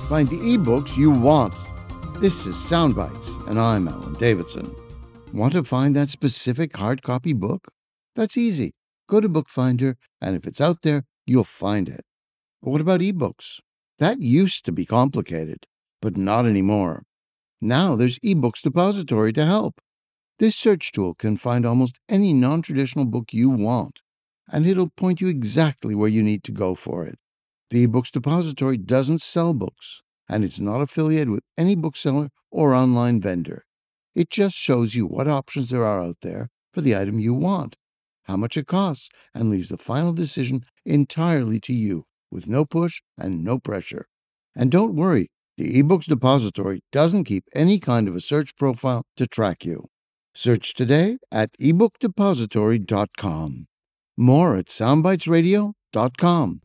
Find the ebooks you want. This is Soundbites, and I'm Alan Davidson. Want to find that specific hard copy book? That's easy. Go to Bookfinder, and if it's out there, you'll find it. But what about ebooks? That used to be complicated, but not anymore. Now there's eBooks Depository to help. This search tool can find almost any non-traditional book you want, and it'll point you exactly where you need to go for it. The eBooks Depository doesn't sell books, and it's not affiliated with any bookseller or online vendor. It just shows you what options there are out there for the item you want, how much it costs, and leaves the final decision entirely to you, with no push and no pressure. And don't worry, the eBooks Depository doesn't keep any kind of a search profile to track you. Search today at ebookdepository.com. More at soundbitesradio.com.